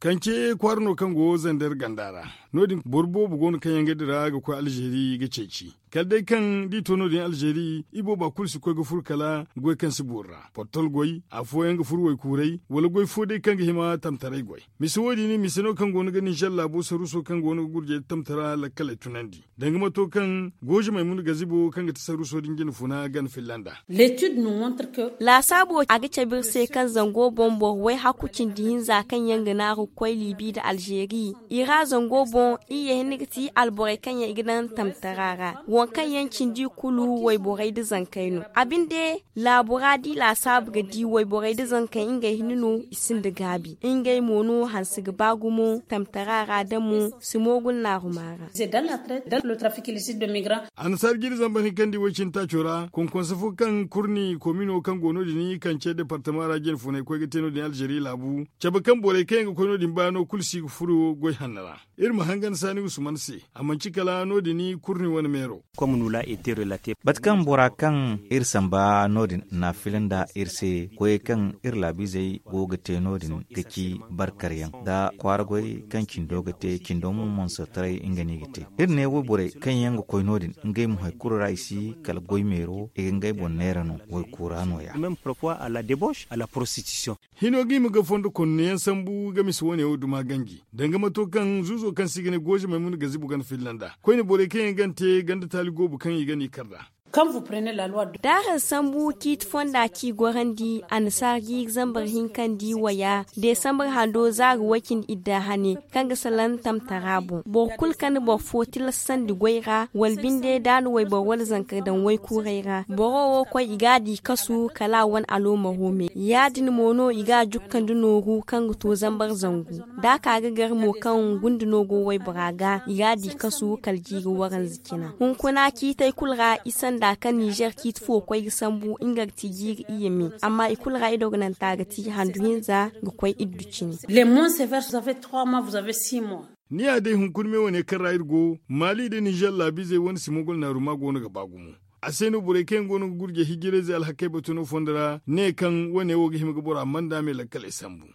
kanke kwarno kan go zandar gandara nodin borbo bugon kan yanga dira ga ko Algeria ga ceci kadai kan di tono din Algeria ibo ba kulsi ko ga furkala goy kan siburra portol goy afo yanga furwai kurai wala goy fodai kan ga hima tamtarai goy miswodi ni misino kan go ga inshallah bo saruso kan go gurje tamtara la kala tunandi danga mato kan goji mai mun gazibo kan ga tasaruso din gin funa gan Finlanda l'étude nous montre que la sabo aga cabir sai kan zango bombo wai hakucin dihin zakan yanga na kwai libi da Algeria ira zango bon iye hinigti alborai kan ya igdan tamtarara wankan yancin di kulu wai borai da zankainu abinde laboradi la sabu ga di wai borai da zankai inga hinunu isin da gabi inga mono hansu ga bagumo tamtarara da mu simogul na rumara c'est dans la traite dans le trafic illicite de migrants an sargir zambani kan di wacin ta cora kun konsafu kan kurni komino kan gono dini kan ce departement rajin funai ko ga teno di Algeria labu caba kan borai kan ga kono din bano kulsi furu goy hannara irma hangan sani usman se amanci kala no dini kurni wani mero comme nous l'a été relaté batkan bora kan irsamba nodin na filanda irse koy kan irlabizai gogate nodin gaki barkaryan da kwargoy kan kindogate kindomu monsotrai ingani gite irne wo bore kan yanga koy nodin ngai mu haykuru raisi kala goy mero e ngai bonnerano woy kurano ya même parfois à la débauche à la prostitution hinogi mu ga fondo konne sambu ga miswone wuduma gangi danga mato kan zuzo kan sigine goje mai mun gazibu gan Finlanda koy ne bore kan gante ganda taligo bu kan yi gani karda. Quand vous prenez la loi de Daren sambu kit fonda ki gorandi an sargi zambar hinkandi waya de sambar hando zag wakin idda hane kanga salan tam tarabu bo kul kan bo fotil sandi goira wal binde dan way bo wal zankar dan way kureira bo ko igadi kasu kala wan aloma home yadin mono iga jukkan dunogu kanga to zambar zangu da kaga gar mo kan gunduno go way braga igadi kasu kalji go waran zikina hun kuna ki tay kulra isan da kan Niger kit fo kwai sambu ingar tigi iyemi amma ikul ga ido ganan tagati handuhinza ga kwai idducini les mois sévères vous avez 3 mois vous avez 6 mois ni ade hun kurme wone karayir go Mali de Niger labize won simogol na ruma go ga bagumu asenu bure ken gono gurje hijire ze alhakai batuno fondara ne kan wone wogi himga bora manda me lakale sambu